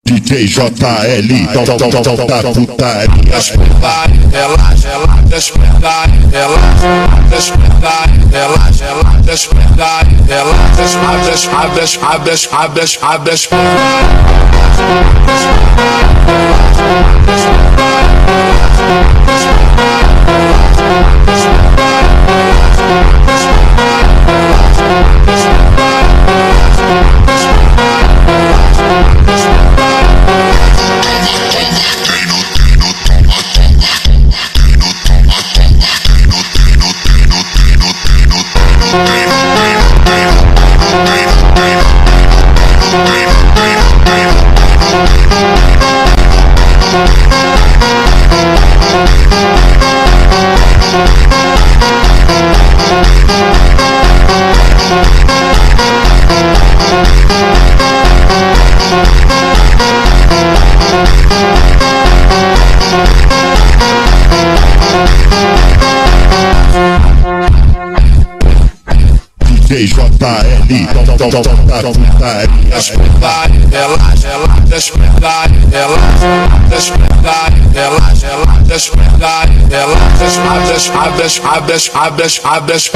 DJ JL, da putaria. Relaxa, despertar, relaxa, despertar, relaxa, despertar, relaxa, abre as DJ JL, da putaria. Relaxa, despertar, relaxa, despertar, relaxa, despertar, relaxa, abre as